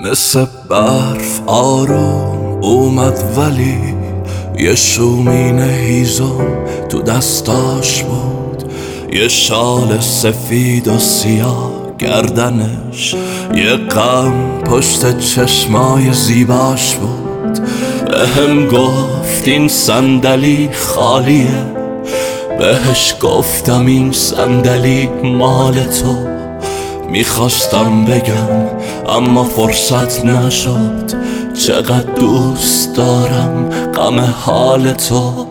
مثل برف آروم اومد ولی یه شومین هیزم تو دستاش بود، یه شال سفید و سیاه گردنش، یه غم پشت چشمای زیباش بود. بهم گفت این صندلی خالیه، بهش گفتم این صندلی مال تو. میخواستم بگم اما فرصت نشد، چقدر دوست دارم غم حال تو.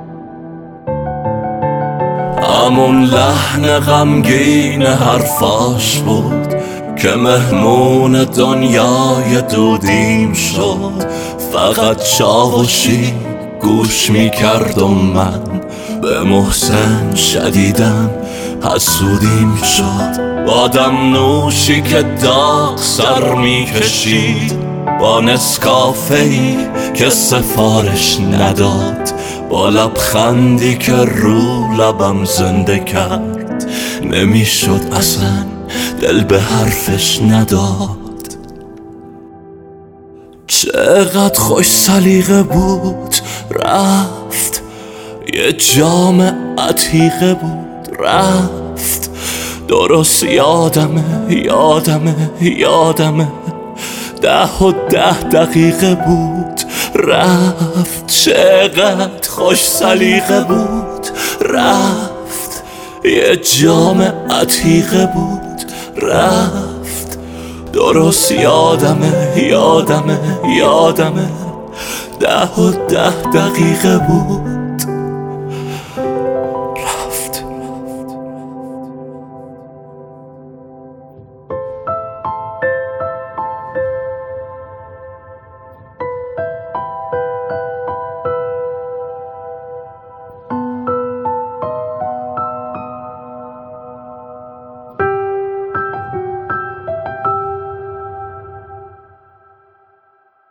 همون لحن غمگین حرفاش بود که مهمون دنیای دودیم شد. فقط چاوشی گوش میکرد و من به محسن شدیدن حسودیم شد. بادم نوشی که داغ سر میکشید، با نسکافه‌ای که سفارش نداد، با لبخندی که رو لبم زنده کرد. نمیشد اصلا دل به حرفش نداد. چقدر خوش سلیقه بود رفت، یه جام عتیقه بود رفت. درست یادمه 10 دقیقه بود رفت. چقدر خوش سلیقه بود رفت، یه جام عتیقه بود رفت. درست یادمه 10 دقیقه بود